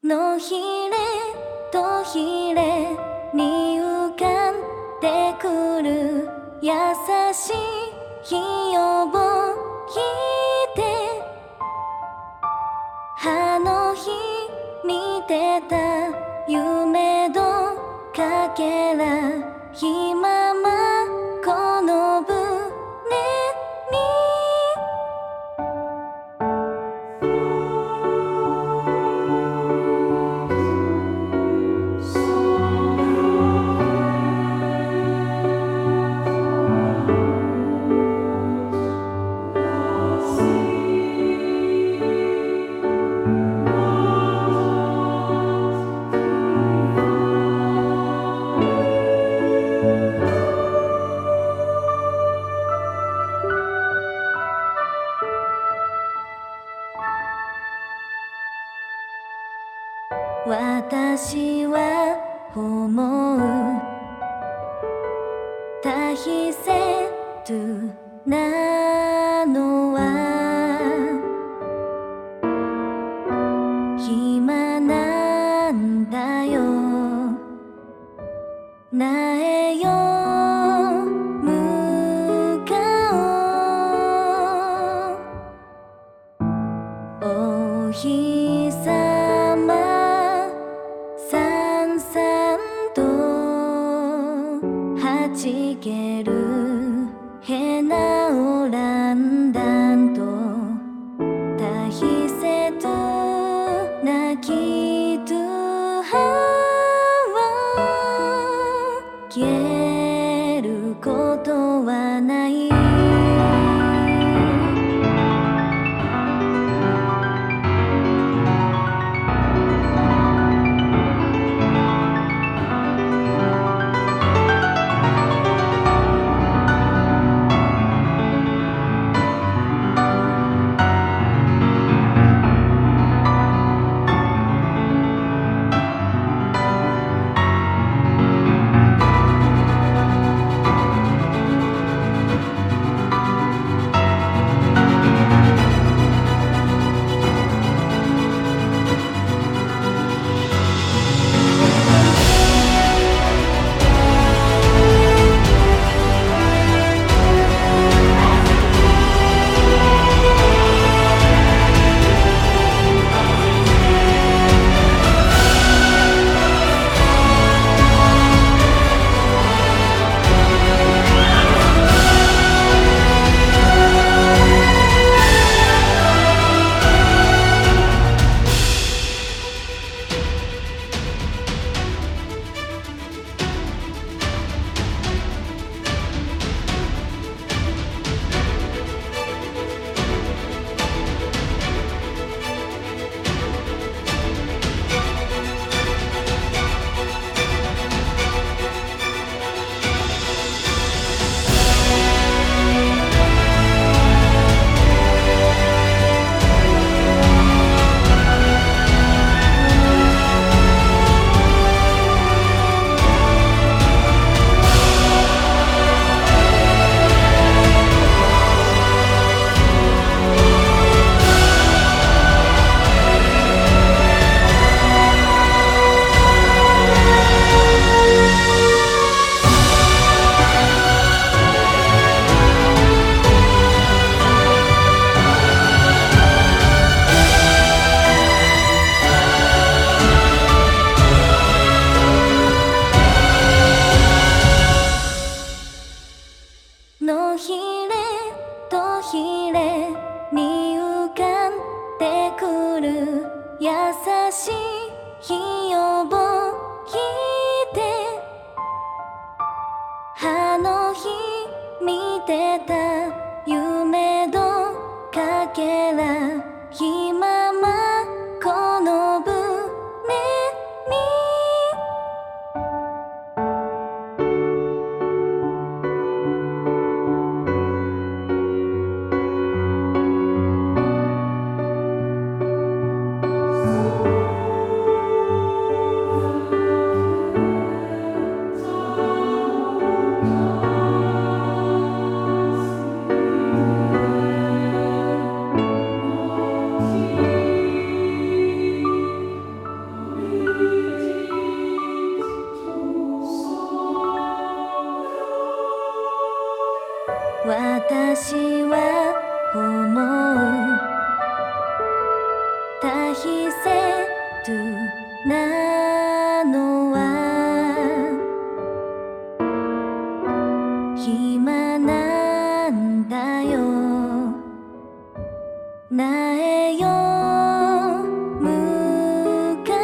のひれとひれに浮かんでくる優しい日をぼいて、あの日見てた夢のかけら今まこの船に私は思う大切なのは暇なんだよ。苗よ向かおう。お日さまさんさんとはじけるへなおらんだんと大切なきとは消えることはない。のひれとひれに浮かんでくる優しい日をぼいて、あの日見てた夢のかけら今まこの船にせとなのは暇なんだよなえよ向か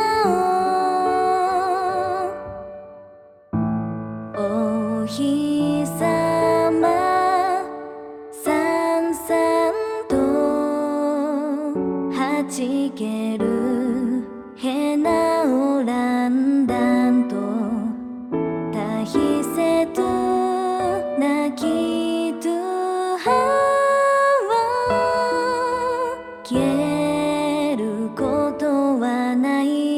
おうお日さまさんさんとはじけるへなおらんだんとたひせと泣きとは消えることはない